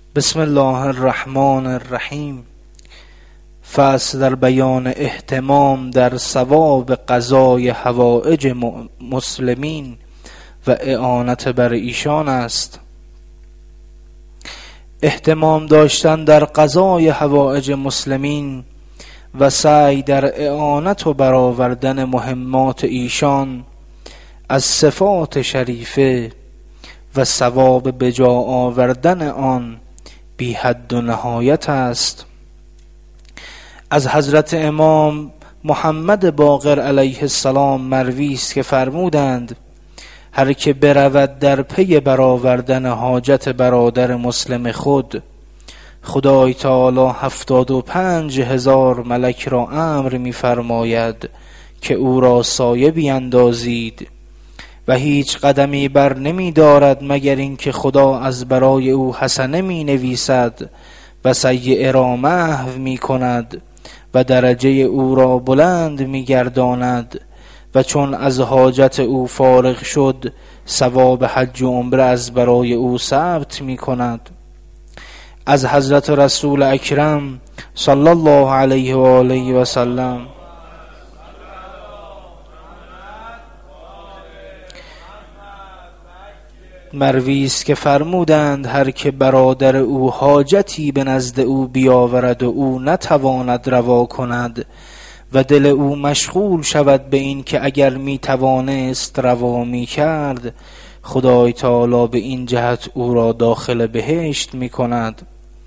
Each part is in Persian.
بسم الله الرحمن الرحیم. فصل در بیان اهتمام در ثواب قضای حوائج مسلمین و اعانت بر ایشان است. اهتمام داشتن در قضای حوائج مسلمین و سعی در اعانت و برآوردن مهمات ایشان از صفات شریفه و ثواب به جا آوردن آن بی حد و نهایت است. از حضرت امام محمد باقر علیه السلام مروی است که فرمودند: هر که برود در پی برآوردن حاجت برادر مسلم خود، خدای تعالی 75,000 ملک را امر می فرماید که او را سایه بیندازید و هیچ قدمی بر نمی دارد مگر اینکه خدا از برای او حسنه می نویسد و سیئه را محو می کند و درجه او را بلند می گرداند و چون از حاجت او فارغ شد ثواب حج و عمره از برای او ثبت می کند. از حضرت رسول اکرم صلی الله علیه و آله و سلم مروی است که فرمودند: هر که برادر او حاجتی به نزد او بیاورد و او نتواند روا کند و دل او مشغول شود به این که اگر می توانست روا می کرد، خدای تعالی به این جهت او را داخل بهشت می کند.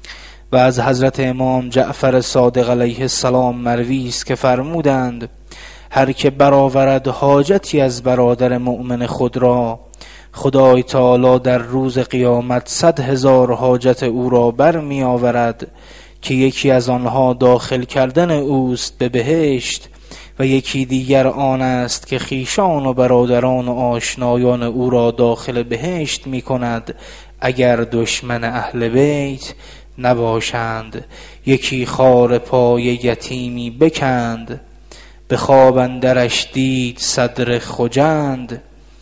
و از حضرت امام جعفر صادق علیه السلام مروی است که فرمودند: هر که برآورد حاجتی از برادر مؤمن خود را، خدای تعالی در روز قیامت 100,000 حاجت او را بر می آورد که یکی از آنها داخل کردن اوست به بهشت و یکی دیگر آن است که خویشان و برادران و آشنایان او را داخل بهشت می کند اگر دشمن اهل بیت نباشند. یکی خار پای یتیمی بکند، به خواب اندرش دید صدر خجند،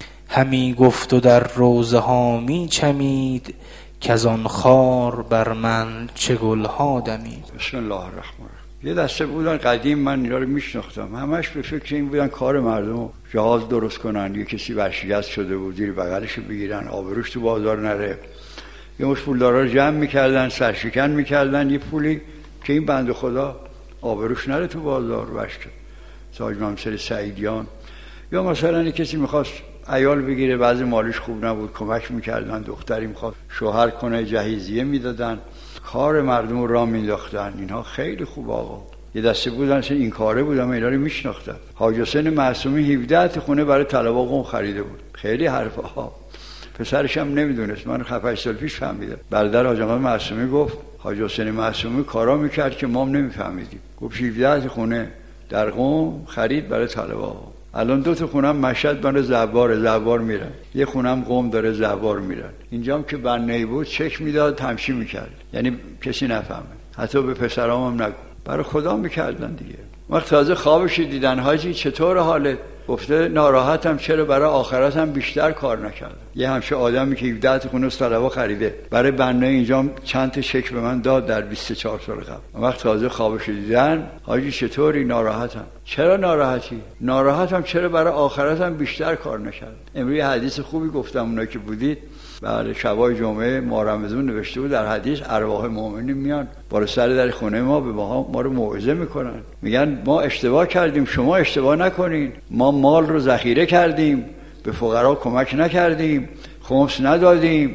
همی گفت و در روضه ها می چمید که از آن خار بر من چه گلها دمید. بسم الله الرحمن الرحیم. یه دسته بودن قدیم، من اینا رو میشناختم، همش به فکر این بودن کار مردم جهاز درست کنن. یه کسی ورشکست شده بود زیر بغلش بگیرن، آبروش تو بازار نره. یه مش پولدارا رو جمع میکردن، سرشکن میکردن یه پولی که این بنده خدا آبروش نره تو بازار. وشک ساج ممثل سعیدیان. یا مثلا یه کسی میخواست عیال بگیره، بعضی مالش خوب نبود، کمک میکردن. دختری میخواست شوهر کنه، جهیزیه میدادن، کار مردم را مینداختن. اینها خیلی خوب آقا. یه دسته بودن این کاره بودن، من اینا رو میشناختم. حاج حسین معصومی 17 خونه برای طلبا قم خریده بود. خیلی حرفه ها. پسرش هم نمیدونست، من 7-8 سال پیش فهمیدم. برادر حاج آقا معصومی گفت حاج حسین معصومی کارا میکرد که ما نمیفهمیدیم. گفت 17 خونه در قم خرید برای طلبا. الان 2 خونه هم مشهد برای زوار میرن، یه خونه هم قم داره زوار میرن. اینجام که بنایی بود چک میداد، تمشی میکرد، یعنی کسی نفهمه. حتی به پسرام هم نگو، برای خدا میکردن دیگه. وقت تازه خوابش دیدن: حاجی چطور حالت؟ گفته ناراحتم، چرا برای آخرتم بیشتر کار نکردم. یه همشه آدمی که 17 خونه طلبا خریده برای بنایی، اینجا چند تا چک به من داد در 24 سال قبل. وقت تازه خوابش دیدن: حاجی چطوری؟ ناراحتم. چرا ناراحتی؟ ناراحتم چرا برای آخرتم بیشتر کار نکردم. امروز حدیث خوبی گفتم، اونایی که بودید برای شبای جمعه ماه رمضان نوشته بود در حدیث: ارواح مؤمنین میان بالا سر در خونه ما، به ما رو موعظه میکنن، میگن ما اشتباه کردیم، شما اشتباه نکنین. ما مال رو ذخیره کردیم، به فقرا کمک نکردیم، خمس ندادیم،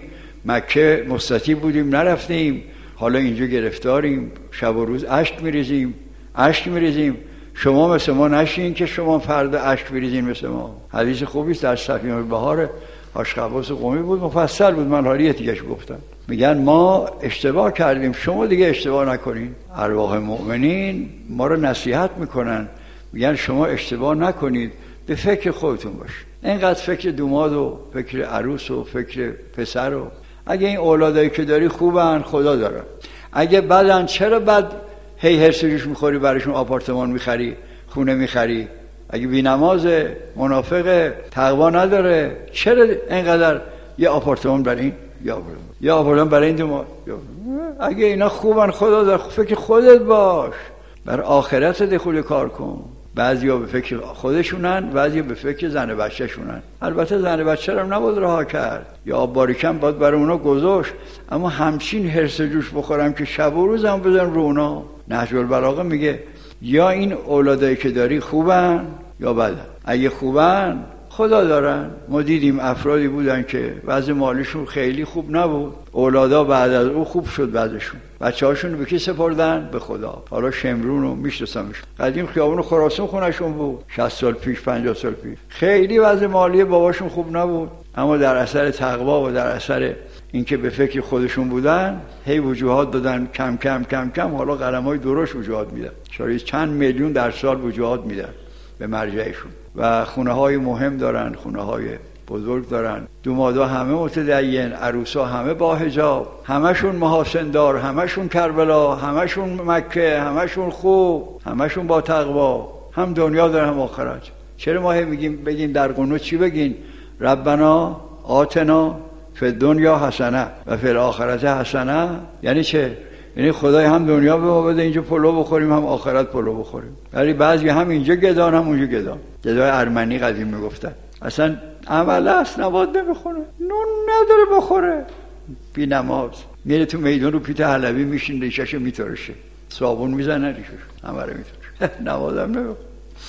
مکه مستطیع بودیم نرفتیم، حالا اینجا گرفتاریم، شب و روز اشک میریزیم. شما مثل ما نشین که شما فردا اشک بریزین مثل ما. حدیث خوبی است در سفینه البحار آشقباس قومی بود، مفصل بود، من حالی دیگهش گفتم. میگن ما اشتباه کردیم، شما دیگه اشتباه نکنین. ارواح مؤمنین ما رو نصیحت میکنن، میگن شما اشتباه نکنید، به فکر خودتون باشید. اینقدر فکر دوماد و فکر عروس و فکر پسر و اگه این اولادایی که داری خوبن خدا داره، اگه بدن چرا بد هی هرسجوش میخوری، براشون آپارتمان میخری، خونه میخری؟ اگه بی‌نماز، منافق، تقوا نداره، چرا اینقدر یه آپارتمان برای این یا آوردم برای این دو اگه اینا خوبن خدا در فکر خودت باش، بر آخرت دخول کار کن. بعضیا به فکر خودشونن، بعضیا به فکر زن بچه شونن. البته زن بچه رو نباید رها کرد یا آب باریکم باید برای اونا گذاشت، اما همچین هرس جوش بخورم که شب و روزم بزن رو اونا. نهج البلاغه میگه یا این اولادایی که داری خوبن یا بدن. اگه خوبن خدا دارن. ما دیدیم افرادی بودن که وضع مالیشون خیلی خوب نبود، اولادا بعد از او خوب شد بعدشون. بچه‌هاشون به کی سپردن؟ به خدا. حالا شمرون رو میشناسمش، قدیم خیابون خراسان خونشون بود، 60 سال پیش 50 سال پیش. خیلی وضع مالی باباشون خوب نبود، اما در اثر تقوا و در اثر اینکه به فکر خودشون بودن هی وجوهات دادن، کم کم کم کم حالا قلم‌های درشت وجوهات میدن. شاید چند میلیون در سال وجوهات میدن به مرجعشون و خونه‌های مهم دارن، خونه‌های بزرگ دارن. دومادا همه متدین، عروسا همه با حجاب، همشون محاسن دار، همشون کربلا، همشون مکه، همشون خوب، همشون با تقوا، هم دنیا دارن هم آخرت. چرا ما میگیم بگین در قنوت چی بگین؟ ربنا آتنا فی الدنیا حسنه و فی الاخرت حسنه. یعنی چه؟ یعنی خدای هم دنیا به ما بده اینجا پلو بخوریم هم آخرت پلو بخوریم. ولی بعضی هم اینجا گدان هم اونجا گدان. گدای ارمنی قدیم میگفتن اصلا عمل است نباید نمیخوره، نون نداره بخوره، بی نماز میره تو میدون رو پیت حلبی میشین ریشهشو میترشه، صابون میزنه ریشهشو همه رو میترشه، نمازم نمیخوره.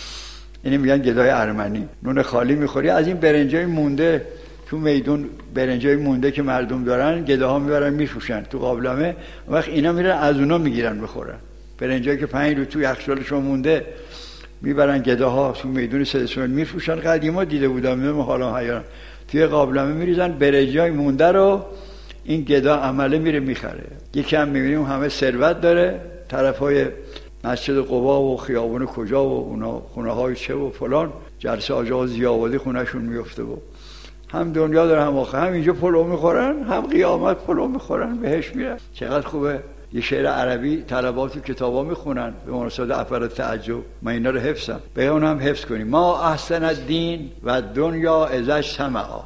اینی میگن گدای ارمنی. نون خالی میخوری. از این برنجای مونده تو میدون، برنجای مونده که مردم دارن گداها میبرن میفروشن تو قابلمه، وقت اینا میرن از اونا میگیرن بخورن. برنجایی که 5 روز تو یخچالشون مونده میبرن گداها تو میدون سدسون میفروشن. قدیما دیده بودم، من حالا حیران، توی قابلمه میریزن برنجای مونده رو، این گدا عمله میره میخره. یکم میبینیم همه ثروت داره، طرفای مسجد قبا و خیابون کجا و اونا خونه های چه و فلان، جلسه آجا ضیاء‌آبادی خونهشون میفته و هم دنیا داره هم آخر، هم اینجا پلو میخورن هم قیامت پلو میخورن، بهش میرن. چقدر خوبه. یه شعر عربی طلبات و کتابا میخونن به مناسبت افعال تعجب، من اینا رو حفظم، به اونم حفظ کنیم. ما احسن الدین و دنیا ازش سمعا،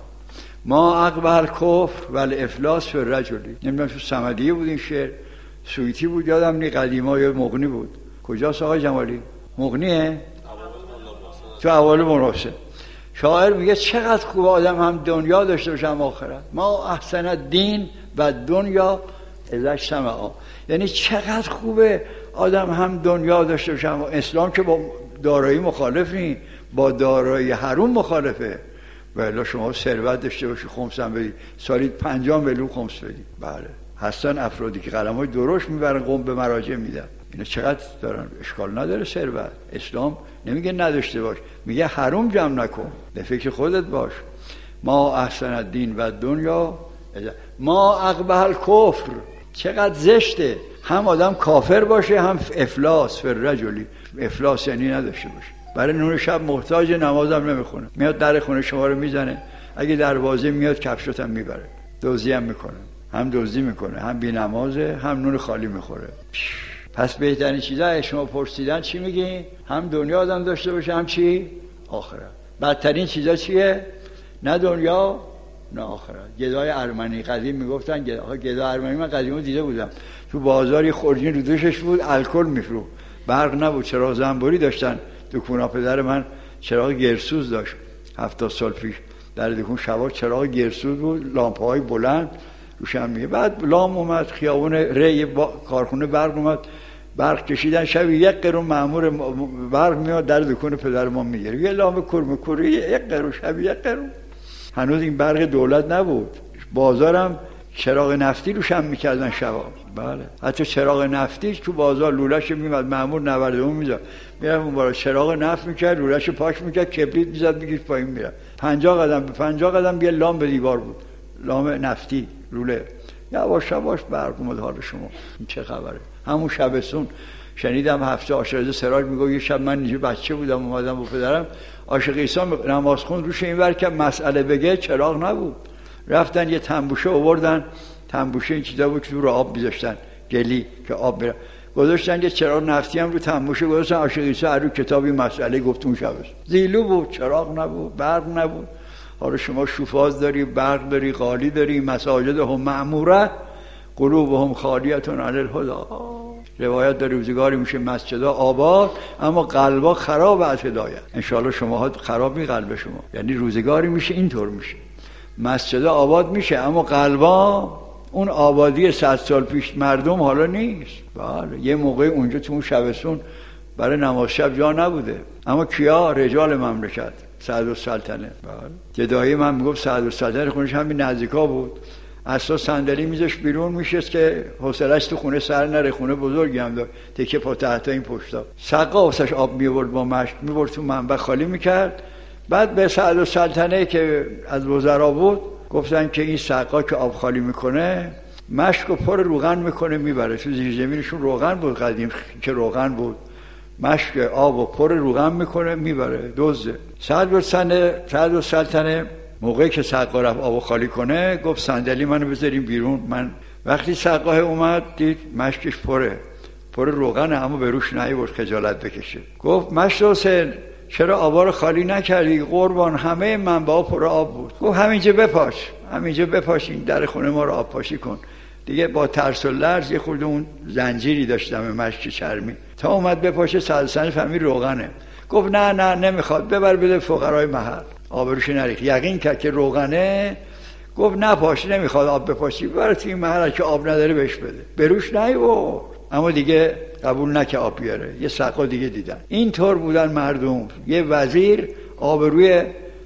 ما اقبح الکفر و الافلاس فی الرجلی. نمیدونم تو صمدیه بود این شعر، سویتی بود یادم نی، قدیما یا مغنی بود. کجاست آقای جمالی؟ مغنیه؟ تو اول مناسب. شاعر میگه چقدر خوب آدم هم دنیا داشته باشه هم آخرت. ما احسن الدین و دنیا ازش سمعا، یعنی چقدر خوبه آدم هم دنیا داشته باشه هم. اسلام که با دارایی مخالف نی، با دارایی حروم مخالفه. ولی شما ثروت داشته باشی خمس هم بدی، سالی 50 میلیون خمس بدی. بله هستن افرادی که قلم‌های درشت میبرن قم به مراجع میدن. اینا چقدر دارن، اشکال نداره ثروت. اسلام نمیگه نداشته باش، میگه حروم جمع نکن، به فکر خودت باش. ما احسن الدین و دنیا ما اقبح الکفر. چقدر زشته هم آدم کافر باشه هم افلاس فی الرجلی. افلاس یعنی نداشته باشه، برای نون شب محتاج، نمازم نمیخونه، میاد در خونه شما رو میزنه، اگه دروازه میاد کفشت هم میبره، دزدی هم میکنه، هم دزدی میکنه هم بی نمازه هم نون خالی میخوره. پس بهترین چیزا شما پرسیدن چی میگی؟ هم دنیا آدم داشته باشه هم چی؟ آخرت. بدترین چیزا چیه؟ نه دنیا نه آخرت. گدای ارمنی قدیم میگفتن، گدا ارمنی من قدیما دیده بودم تو بازاری خورجین رو دوشش بود، الکل میفروخت، برق نبود، چراغ زنبوری داشتن دکونا. پدر من چراغ گرسوز داشت 70 سال پیش، در دکون شبا چراغ گرسوز بود، لامپ‌های بلند روشن میگه. بعد لام اومد، خیابون ری کارخونه برق اومد، برق کشیدن، شب 1 قرون مأمور برق میاد در دکون پدر ما میگیره، یه لامپ کرمکوری 1 قرون، شب 1 قرون. هنوز این برق دولت نبود، بازارم چراغ نفتی روشن میکردن شبا. بله حتی چراغ نفتی تو بازار لوله‌ش میمد، مأمور نوردمون میذاشت، میرم اون بالا چراغ نفت میکرد، لوله‌ش پاک میکرد، کبریت میزد میگیش پایین میره. 50 قدم به 50 قدم یه لامپ به دیوار بود، لامپ نفتی لوله. یواش یواش برق اومد. حال شما این چه خبره؟ همون شبستون شنیدم هفته عاشقزاده سراج میگه یه شب من اینجا بچه بودم اومدم با پدرم عاشق عیسی نماز خوند، روش اینور که مسئله بگه چراغ نبود، رفتن یه تنبوشه آوردن، تنبوشه این چیزا بود که رو آب میذاشتن گلی که آب میره، گذاشتن یه چراغ نفتی هم رو تنبوشه گذاشتن، عاشق عیسی رو کتابی مسئله گفت اون شب زیلو بود، چراغ نبود، برق نبود. حالا شما شوفاز داری، برق داری، قالی داری، مساجد هم معموره قلوبهم خالیتون عن الهدی. روایت در روزگاری میشه مسجدها آباد اما قلبا خراب از هدایت. انشاءالله شماها خراب می قلب شما، یعنی روزگاری میشه اینطور میشه مسجدها آباد میشه اما قلبا اون آبادی 100 سال پیش مردم حالا نیست. بله یه موقع اونجا تو اون شبستون برای نماز شب جا نبوده، اما کیا؟ رجال مملکت، سعدالسلطنه. بله جدایی من میگفت سعدالسلطنه خونش همین نزدیکا بود، اصلا صندلی میذاش بیرون میشست که حوصله‌اش تو خونه سر نره، خونه بزرگی هم داشت، تکه پا تحت این پشتا، سقا واسش آب میورد با مشت میورد تو منبع خالی میکرد. بعد به سعدالسلطنه که از وزرا بود گفتن که این سقا که آب خالی میکنه مشک و پر روغن میکنه میبره، تو زیر زمینشون روغن بود قدیم که روغن بود، مشک آب و پر روغن میکنه میبره دزده. سعدالسلطنه موقعی که سقا رفت آب خالی کنه گفت صندلی منو بذاریم بیرون. من وقتی سقا اومد دید مشکش پر روغنه اما به روش نیورد خجالت بکشه. گفت مشت حسین چرا آبا رو خالی نکردی؟ قربان همه منبعا پر آب بود. گفت همینجا بپاش این در خونه ما رو آب پاشی کن. دیگه با ترس و لرز یه خورده اون زنجیری داشتم مشک چرمی، تا اومد بپاشه سلسله فهمید روغنه. گفت نه نمیخواد، ببر بده فقرای محل، آبروش نریخ. یقین کرد که روغنه. گفت نپاش، نمیخواد آب بپاشی، ببر توی محل که آب نداره بهش بده. بروش نیورد اما دیگه قبول نکه آب بیاره. یه سقا دیگه دیدن. اینطور بودن مردم. یه وزیر آبروی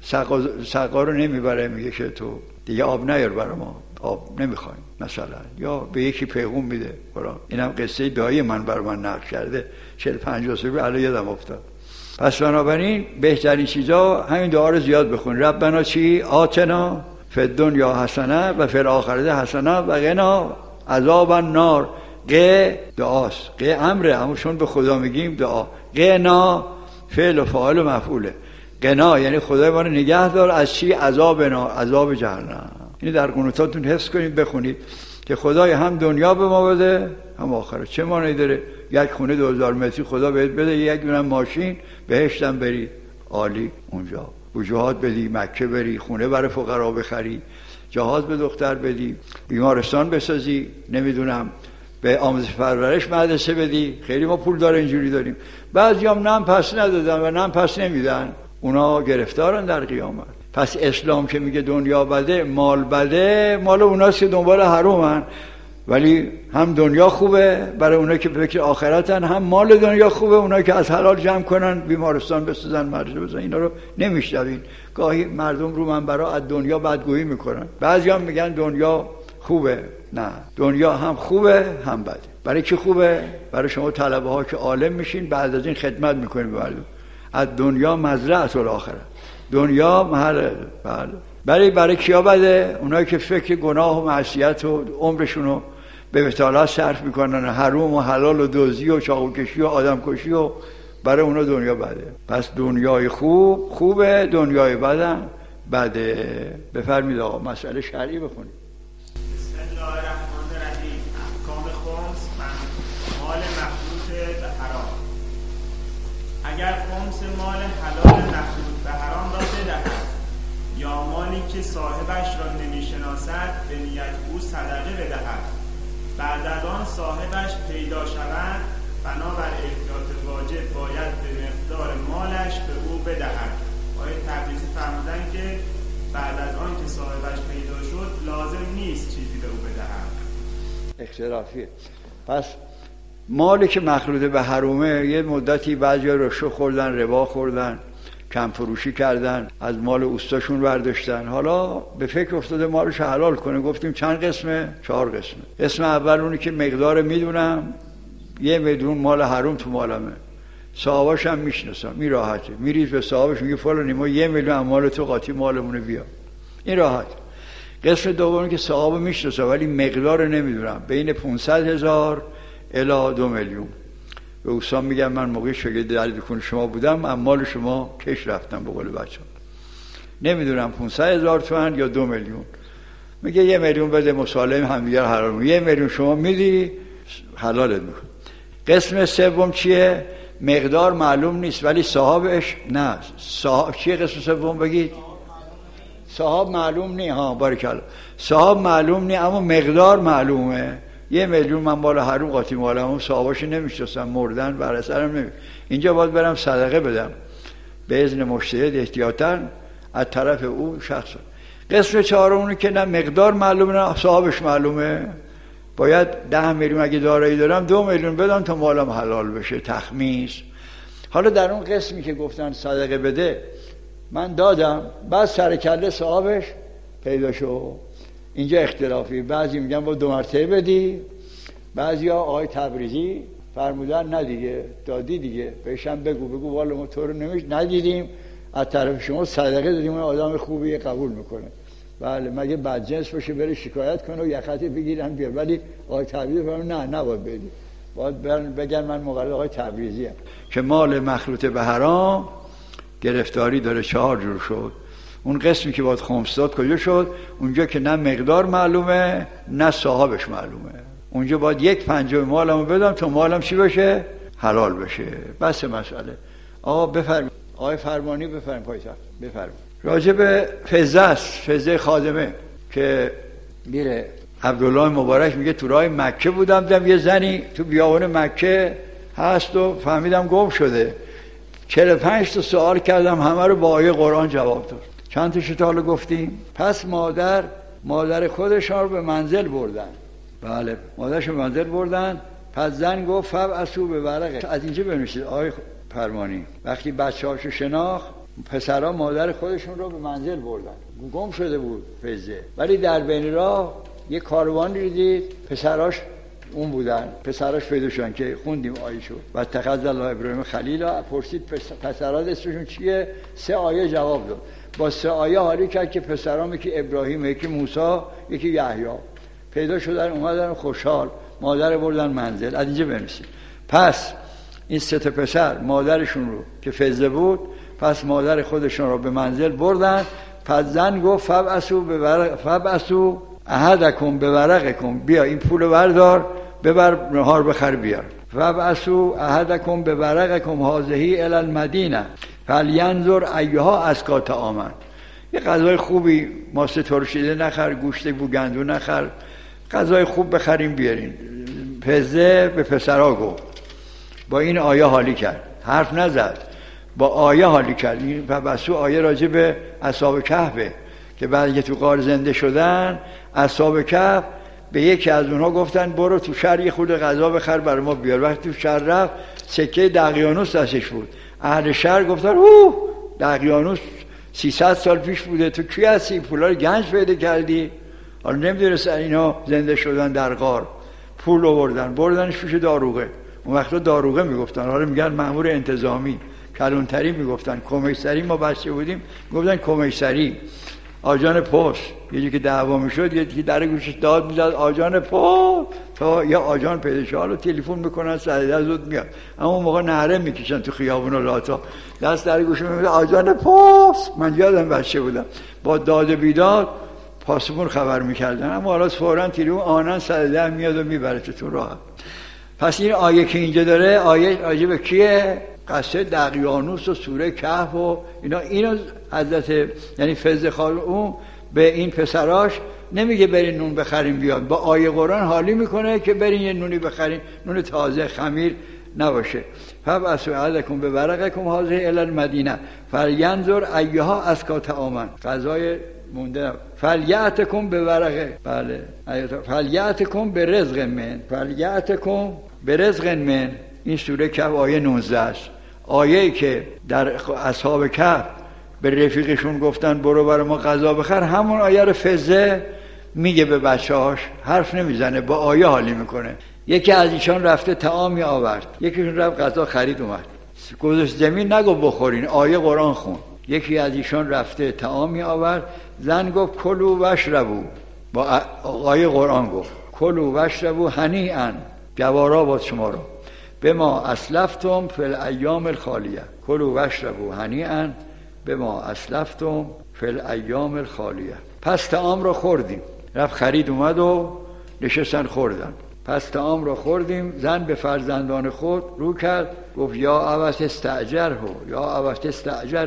سقا رو نمیبره، میگه که تو دیگه آب نیار برای ما، آب نمیخوایم مثلا، یا به یکی پیغام میده. اینم قصه دایی من بر من نقل کرده 40-50 سال الان یادم افتاد. پس بنابراین بهترین چیزا همین دعا رو زیاد بخون. ربنا چی؟ آتنا فی الدنیا حسنه و فی الاخره حسنه و قنا عذاب النار. ق دعاست، ق امره، اما چون به خدا میگیم دعا. قنا فعل و فاعل و مفعوله. قنا یعنی خدای ما رو نگه دار از چی؟ عذاب جهنم. این در قنوتاتون حفظ کنید بخونید که خدای هم دنیا به ما بده هم آخرت. چه معنی داره یک خونه 2000 متری خدا بهت بده، یک دونه ماشین بهشتم بری عالی اونجا، وجوهات بدی، مکه بری، خونه برای فقرا بخری، جهاز به دختر بدی، بیمارستان بسازی، نمیدونم به آموزش پرورش مدرسه بدی. خیلی ما پول داره اینجوری داریم. بعضیام نم پس ندادن و نم پس نمیدن، اونا گرفتارن در قیامت. پس اسلام که میگه دنیا بده مال بده، مال اوناست که دنبال حرومن، ولی هم دنیا خوبه برای اونایی که فکر آخرتن، هم مال دنیا خوبه اونایی که از حلال جمع کنن، بیمارستان بسازن، مدرسه بسازن. اینا رو نمیشنوین. گاهی مردم رو منبرا از دنیا بدگویی میکنن. بعضیام میگن دنیا خوبه. نه، دنیا هم خوبه هم بده. برای کی خوبه؟ برای شما طلبه ها که عالم میشین، بعد از این خدمت میکنین به مردم. از دنیا مزرعه الاخره، دنیا محل. بله. برای کیا بده؟ اونایی که فکر گناه و معصیت و عمرشونو به بطالت صرف میکنن، حرام و حلال و دزدی و چاقوکشی و آدمکشی، و برای اونا دنیا بده. پس دنیای خوبه، دنیای بدم بده. بفرمید آقا مسئله شرعی بخونید. بسم الله الرحمن الرحیم. احکام خمس مال مخلوط به حرام. اگر خمس مال حلال مخلوط به حرام را بدهد یا مالی که صاحبش را نمیشناسد به نیت او صدقه بدهد، بعد از آن صاحبش پیدا شود، بنابر احتیاط واجب باید به مقدار مالش به او بدهد. آیه تبریزی فرمودن که بعد از آن که صاحبش پیدا شد لازم نیست چیزی به او بدهد. اختلافیه. پس مالی که مخلوط به حرومه، یه مدتی بعضیا رشوه خوردن، ربا خوردن، کم فروشی کردن، از مال اوستاشون برداشتن، حالا به فکر افتاده مالش حلال کنه. گفتیم چند قسمه؟ 4 قسمه. قسم اول اونی که مقدار میدونم 1 میلیون مال حروم تو مالمه، صاحباش هم میشناسم، این راحته. میریز به صاحبش میگه فلانی ما 1 میلیون مال تو قاطی مالمونه بیا، این راحت. قسم دومی که صاحب میشناسم ولی مقدار نمیدونم، بین 500,000 الی 2 میلیون. به اوستان میگم من موقعی شاگرد دبیرستان شما بودم، اموال شما کش رفتم به قول بچه‌ها، نمیدونم 500,000 تومان یا 2 میلیون. میگه 1 میلیون بده، مسالم همدیگر حلال میکنه. 1 میلیون شما میدی حلالت میکنه. قسم سوم چیه؟ مقدار معلوم نیست ولی صاحبش نه. چیه قسم سوم بگید؟ صاحب معلوم نی، ها بارکالله، صاحب معلوم نی اما مقدار معلومه. 1 میلیون من مال هارون قاطی مالم، اون صاحباشو نمیشناسم، مردن بر اثرم نمی. اینجا باید برم صدقه بدم به اذن مجتهد احتیاطاً از طرف او شخص. قسم چهارم که نه مقدار معلومه نه صاحبش معلومه، باید 10 میلیون اگه دارایی دارم 2 میلیون بدم تا مالم حلال بشه، تخمیس. حالا در اون قسمی که گفتن صدقه بده من دادم، بعد سر کله صاحبش پیدا شو. اینجا اختلافی، بعضی میگن با 2 مرتبه بدی، بعضی ها آقای تبریزی فرمودن نه دیگه دادی دیگه، بهشم بگو والا ما تو رو ندیدیم، از طرف شما صدقه دادیم، اون آدم خوبیه قبول میکنه. بله مگه بدجنس باشه بره شکایت کنه و یختی بگیرن بیار، ولی آقای تبریزی فرمود نه نباید بدی، باید بگن من مقلد آقای تبریزی هم. که مال مخلوط به حرام گرفتاری داره 4 جور شد. اون قسمی که باید خمس داد کجا شد؟ اونجا که نه مقدار معلومه نه صاحبش معلومه، اونجا باید 1/5 مالمو بدم تا مالم چی بشه؟ حلال بشه. بس مسئله. آقا بفرمایید، آقای فرمانی بفرمایید، پایتخت بفرمایید. راجع به فزه است، فزه خادمه که میره عبدالله مبارک میگه تو راه مکه بودم، دیدم یه زنی تو بیابان مکه هست و فهمیدم گم شده. 45 تا سوال کردم، همه رو با آیه قرآن جواب داد. چند تا شتال گفتیم؟ پس مادر خودشان رو به منزل بردن. بله مادرش رو به منزل بردن. پس زن گفت فبعثوا بورقه. از اینجا بنویسید آقای فرمانی، وقتی بچه‌هاشو شناخت پسرها مادر خودشون رو به منزل بردن، گم شده بود فزه، ولی در بین راه یه کاروان دید پسراش اون بودن، پسراش پیدا شدن که خوندیم آیه‌شو. و اتخذ الله ابراهیم خلیلا، پرسید پسرها اسمشون چیه؟ 3 آیه جواب داد. با 3 آیه حالی کرد که پسرام یکی ابراهیم، یکی موسی، یکی یحیی پیدا شدن، اومدن خوشحال، مادر بردن منزل. از اینجا بنویسید. پس این 3 تا پسر مادرشون رو که فزه بود، پس مادر خودشون رو به منزل بردن. پس زن گفت فبعثوا احدکم بورقکم، بیا این پولو بردار ببر نهار بخر بیار. فبعثوا احدکم بورقکم هذه الی المدینه فلینظر ایها ازکا طعاما. یه غذای خوبی، ماست ترشیده نخر، گوشت بوگندو نخر، غذای خوب بخریم بیارین. پزه به پسرها گفت، با این آیه حالی کرد، حرف نزد، با آیه حالی کرد. این فبعثوا آیه راجع به اصحاب کهفه که بعد که تو غار زنده شدن، اصحاب کهف به یکی از اونها گفتن برو تو شهر یه خورده غذا بخر برای ما بیار. وقتی تو شهر رفت سکه دقیانوس دستش بود. اهل شهر گفتن دقیانوس 300 سال پیش بوده، تو کی هستی؟ پولا رو گنج پیدا کردی؟ حالا نمیدونستن اینا زنده شدن در غار. پول آوردن بردنش پیش داروغه. اون وقتا داروغه میگفتن، حالا میگن مأمور انتظامی. کلانتری میگفتن، کمیسری ما بچه بودیم میگفتن کمیسری. آجان پست یه جایی که دعوا میشد یکی در گوشش داد میزد آجان پست تا یا آجان پیدا شه. حالا تلفن میکنن سریع زود میاد، اما اون موقع نعره میکشن تو خیابون و لاتا، دست در گوش میاد آجان پست. من یادم بچه بودم با داد بیداد پاسبون خبر میکردن، اما حالا فوراً تلفن آنن سریع میاد و میبره تو راه. پس این آیه که اینجا داره آیه راجع به کیه؟ قصه دقیانوس و سوره کهف و اینو حضرت یعنی فزه خال اون به این پسراش نمیگه برین نون بخریم بیاد، با آیه قرآن حالی میکنه که برین یه نونی بخرین، نون تازه خمیر نباشه. فبعثوا احدکم بورقکم هذه الی المدینه فلینظر ایها ازکا طعاما. غذای مونده فلیاتکم بورقه، بله فلیاتکم برزق من، فلیاتکم برزق من. این سوره کهف آیه 19 است. آیه‌ای که در اصحاب کهف به رفیقشون گفتن برو برای ما غذا بخر، همون آیه رو فزه میگه به بچه‌هاش، حرف نمیزنه، با آیه حالی میکنه. یکی از ایشان رفته طعامی آورد، یکیشون رفت غذا خرید اومد، گذاشت زمین نگو بخورین، آیه قرآن خون. یکی از ایشان رفته طعامی آورد، زن گفت کلوا واشربوا، با آیه قرآن گفت کلوا واشربوا هنیئا، گوارا باد شما رو، بما اسلفتم فی الایام الخالیه. کلوا واشربوا هنیئا بما اسلفتم فی الایام الخالیه. پس طعام رو خوردیم، رفت خرید اومد و نشستن خوردن. پس طعام رو خوردیم، زن به فرزندان خود رو کرد گفت یا ابت استاجره، یا ابت استاجره،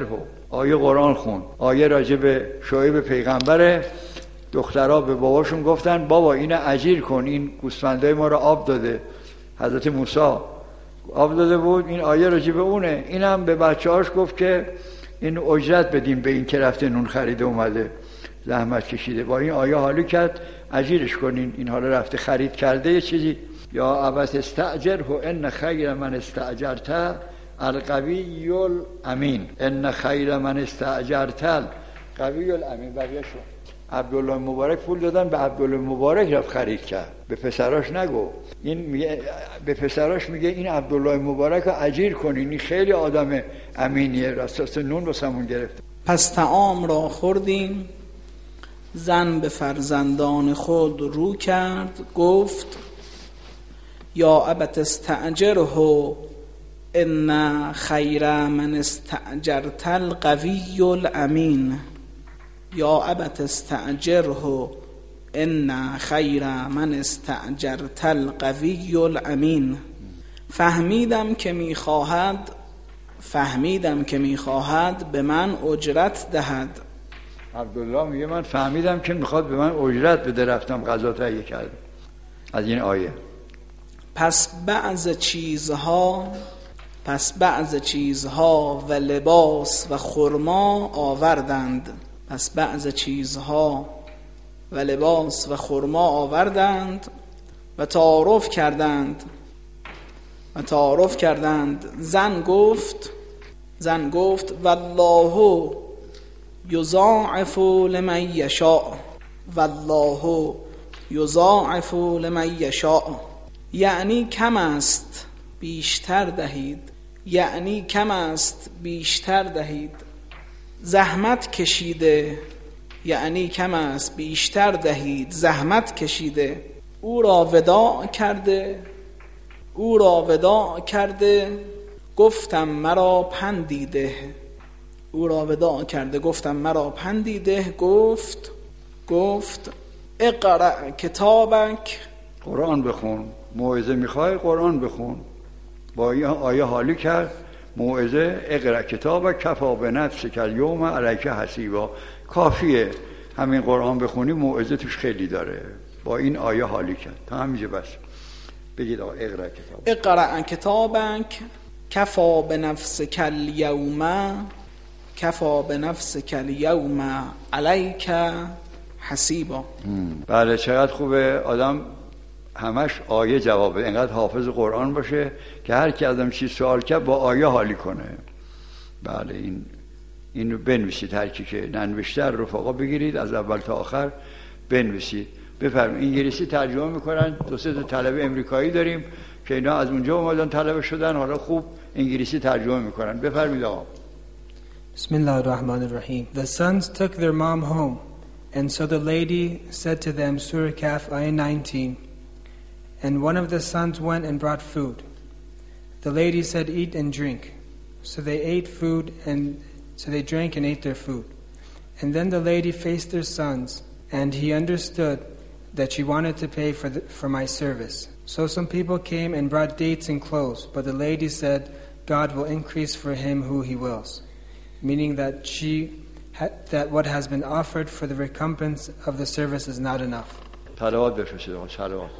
آیه قرآن خون، آیه راجع به شعیب پیغمبره. دخترها به باباشون گفتن بابا اینو اجیر کن، این گوسفندای ما رو آب داده. حضرت موسی آب داده بود، این آیه راجع به اونه. اینم به بچه‌هاش گفت که این اجرت بدیم به این که رفته نون خریده اومده، زحمت کشیده، با این آیه حالی کرد اجیرش کنین، این حالا رفته خرید کرده یه چیزی. یا ابت استاجره ان خیر من استاجرت القوی الامین، ان خیر من استاجرت القوی الامین. بقیه شو عبدالله مبارک پول دادن، به عبدالله مبارک رفت خرید کرد، به پسراش نگو. این میگه به پسراش میگه این عبدالله مبارک رو اجیر کنین، این خیلی آدم امینیه، راست نون واسمون گرفته. پس طعام را خوردیم، زن به فرزندان خود رو کرد، گفت یا ابت استاجره ان خیر من استاجرت القوی الامین. یا ابت استاجره ان خیر من استاجرت القوی الامین. فهمیدم که میخواهد به من اجرت دهد. عبدالله میگه من فهمیدم که میخواد به من اجرت بده، رفتم غذا تهیه کردم. از این آیه پس بعض چیزها و لباس و خرما آوردند. پس بعض چیزها و لباس و خرما آوردند و تعارف کردند. زن گفت والله یضاعف لمن یشاء، والله یضاعف لمن یشاء. یعنی کم است بیشتر دهید، یعنی کم است بیشتر دهید. زحمت کشیده، یعنی کم است بیشتر دهید، زحمت کشیده. او را وداع کرده گفتم مرا پندی ده. او را وداع کرده گفتم مرا پندی ده. گفت اقرأ کتابک، قرآن بخون. موعظه میخوای قرآن بخون. با این آیه حالی کرد. موعظه اقرأ کتابک کفی بنفسک الیوم علیک حسیبا. کافیه همین قرآن بخونی، موعظه توش خیلی داره. با این آیه حالی کرد. تا همینجا بس. بگید آقا اقرأ کتابک کفی بنفسک الیوم علیک حسیبا. بله، چقدر خوبه آدم همش آیه جوابه. اینقدر حافظ قرآن باشه که هر کی ازم چیز سوال کرد با آیه حالی کنه. بله، این رو بنویسید. هر کی که ننوشته رفقا بگیرید، از اول تا آخر بنویسید. بفرمایید. انگلیسی ترجمه میکنن. 2-3 تا طلبه امریکایی داریم که اینا از اونجا اومدن طلبه شدن، حالا خوب انگلیسی ترجمه میکنن. بفرمایید آقا. بسم الله الرحمن الرحیم. The sons took their mom home, and so the lady said to them, Surah Kaf, ayah 19, and one of the sons went and brought food. The lady said, eat and drink. So they ate food, and so they drank and ate their food. And then the lady faced their sons, and he understood that she wanted to pay for my service. So some people came and brought dates and clothes, but the lady said, God will increase for him who he wills. Meaning that that what has been offered for the recompense of the service is not enough. صلوات بفرستید آقا. صلوات.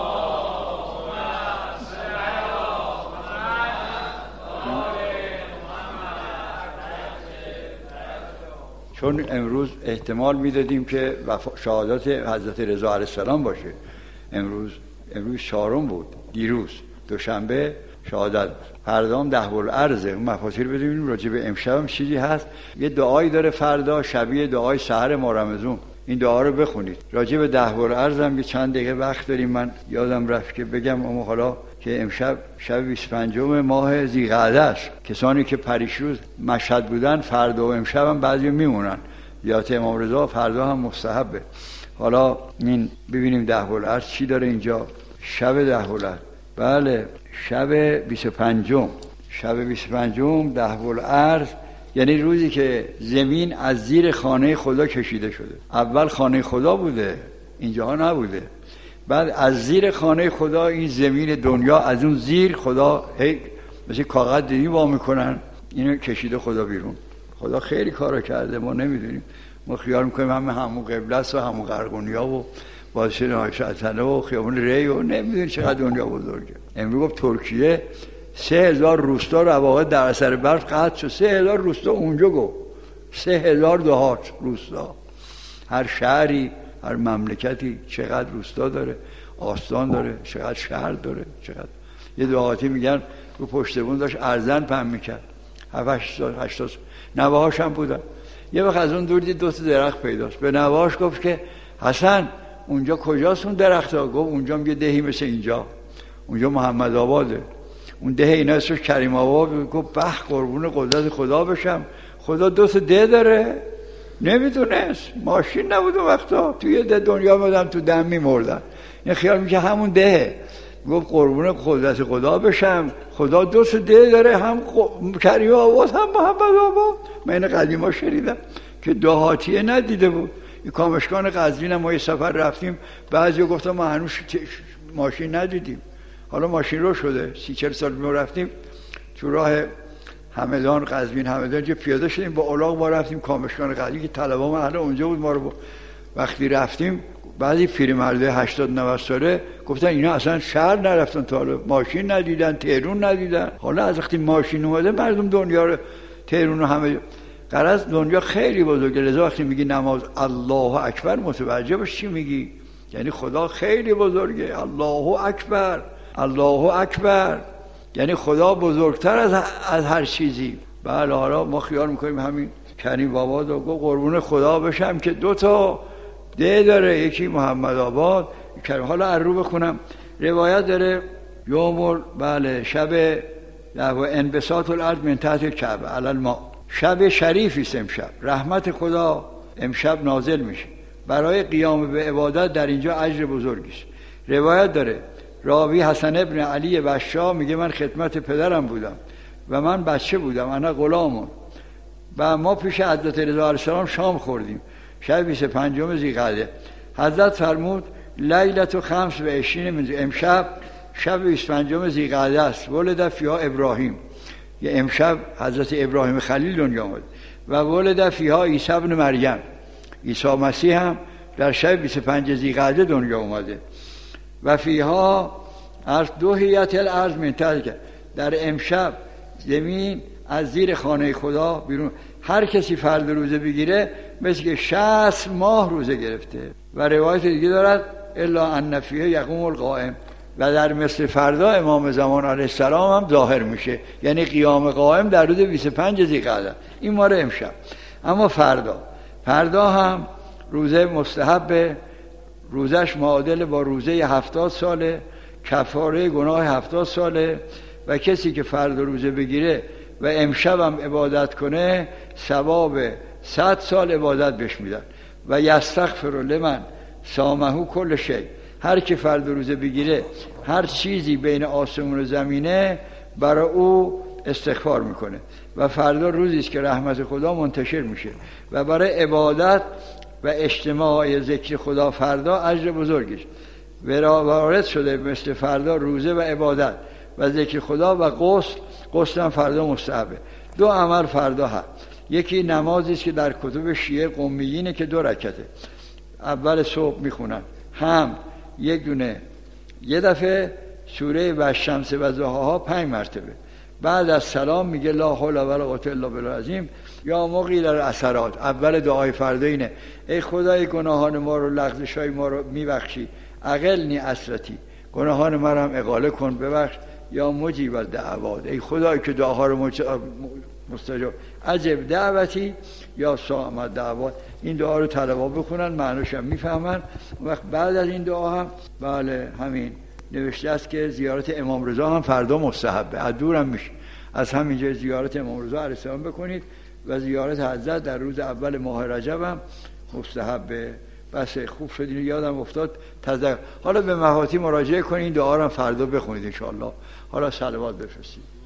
چون امروز احتمال میدادیم که شهادت حضرت رضا علیه السلام باشه. امروز 4 بود. دیروز دوشنبه شهادت بود. فردا هم 10 الارض. اون مفاصیل بدونیم. راجع به امشب هم چیزی هست. یه دعایی داره فردا، شبیه دعای سحر ماه رمضان. این دعا رو بخونید. راجع به 10 الارض هم یه چند دقیقه وقت داریم. من یادم رفت که بگم، اما حالا که امشب شب 25 ماه ذی‌قعده است. کسانی که پریشروز مشهد بودن فردا و امشب هم بعضی میمونن. زیارت امام رضا فردا هم مستحبه. حالا این ببینیم 10 الارض چی داره اینجا. شب 10 الارض. بله، شب 25 10 الارض یعنی روزی که زمین از زیر خانه خدا کشیده شده. اول خانه خدا بوده، اینجاها نبوده. بعد از زیر خانه خدا این زمین دنیا، از اون زیر خدا مثل کاغذ دیدی وا میکنن، اینو کشیده خدا بیرون. خدا خیلی کارا کرده ما نمیدونیم. ما خیال میکنیم همون قبله است و همون قرقونیا و بازشین آیشتنه و خیابون ری و نمیدونیم چقدر دنیا بزرگه. امروز گفت ترکیه 3000 روستا رو واقعا در اثر برف قطع شد. 3000 روستا اونجا گفت 3000 دهات روستا. هر شهری هر مملکتی چقدر روستا داره، آستان داره، چقدر شهر داره، چقدر. یه دهاتی میگن رو پشت بون داشت ارزن پهن میکرد 7-8 نوهاش هم بودن. یه وقت از اون دور دید 2 درخت پیداست. به نوهاش گفت که حسن اونجا کجاست اون درخت ها؟ گفت اونجا یه دهی مثل اینجا، اونجا محمد آباده، اون ده اینا اسمش کریم آباد. گفت به قربون قدرت خدا بشم، خدا 2 ده داره. نمیدونست، ماشین نبود اون وقتا، توی ده دنیا مدام تو دم میمردن. این خیال میشه همون ده. گفت قربون قدرت خدا بشم، خدا 2 ده داره، هم کریم آباد هم محمد آباد. من این قدیما شنیدم که دهاتیه ندیده بود. این کامشکان قزوین هم ما یه سفر رفتیم، بعضی گفتن ما هنوز ماشین ندیدیم. حالا ماشین رو شده. 30-40 سال ما رفتیم تو راه همدان قزوین همدان جو پیاده شدیم با الاغ ما رفتیم کامشکان قزوین که طلبه ما اهل اونجا بود. ما رو وقتی رفتیم بعضی پیرمرده 80-90 ساله گفتن اینا اصلا شهر نرفتن تا حالا، ماشین ندیدن، تهرون ندیدن. حالا از وقتی ماشین اومده مردم دنیا رو تهرون و همه غرض دنیا خیلی بزرگه. لذا وقتی میگی نماز الله اکبر متوجه باش چی میگی، یعنی خدا خیلی بزرگه. الله اکبر، الله اکبر، یعنی خدا بزرگتر از هر چیزی. بله حالا ما خیال میکنیم همین کریم بابا دو قربون خدا بشم که 2 ده داره، یکی محمد آباد کریم. حالا ارو بخونم روایت داره یوم بله شب انبساط الارض من تحت کعبه علی الماء. شب شریفی است امشب، رحمت خدا امشب نازل میشه. برای قیام به عبادت در اینجا اجر بزرگی است. روایت داره راوی حسن ابن علی بشا میگه من خدمت پدرم بودم و من بچه بودم، انا غلامون، و ما پیش حضرت رضا علیه السلام شام خوردیم شب 25 ذی‌قعده. حضرت فرمود لیلة 25 امشب شب 25 ذی‌قعده است، ولد فیها ابراهیم، یه امشب حضرت ابراهیم خلیل دنیا آمد، و ولد فیها عیسی ابن مریم، عیسی مسیح هم در شب 25 ذی‌قعده دنیا اومده. و فیها از 2 هیئت الارض من تحت، در امشب زمین از زیر خانه خدا بیرون. هر کسی فرد روزه بگیره مثل که 60 ماه روزه گرفته. و روایت دیگه دارد الا ان فیه یقوم القائم، و در مثل فردا امام زمان علیه السلام هم ظاهر میشه، یعنی قیام قائم در روز 25 ذی‌قعده. این ماره امشب. اما فردا هم روزه مستحب، روزش معادل با روزه 70 ساله، کفاره گناه 70 ساله. و کسی که فردا روزه بگیره و امشب هم عبادت کنه ثواب 100 سال عبادت بهش میدن. و یستغفر لمن سامحو کل شی، هر که فردا روزه بگیره هر چیزی بین آسمون و زمینه برای او استغفار میکنه. و فردا روزی است که رحمت خدا منتشر میشه و برای عبادت و اجتماع ذکر خدا فردا اجر بزرگیش وارد شده. مثل فردا روزه و عبادت و ذکر خدا و غسل هم فردا مستحبه. 2 عمل فردا هست. یکی نمازی است که در کتب شیعه قمیینه که 2 رکعته، اول صبح میخونن، هم یک دونه یه دفعه سوره والشمس و ضحاها 5 مرتبه. بعد از سلام میگه لا حول ولا قوة الا بالله العظیم یا مقیل العثرات. اول دعای فردا اینه ای خدای گناهان ما رو، لغزشای ما رو میبخشی، اقلنی اسرتی، گناهان ما رو هم اقاله کن ببخش، یا مجیب الدعوات، ای خدای که دعاها رو مستجاب، عجب دعوتی یا سام دعوات. این دعا رو طلبا بخونن معنیش هم میفهمن. وقت بعد از این دعا هم بله همین نوشته است که زیارت امام رضا هم فردا مستحبه، از دور هم میشه. از همینجا زیارت امام رضا علیه السلام بکنید و زیارت حضرت در روز اول ماه رجب هم مستحبه. بس خوب شد، اینو یادم افتاد. حالا به مهاتی مراجعه کنید، این دعا رو هم فردا بخونید ان شاء الله. حالا صلوات بفرستید.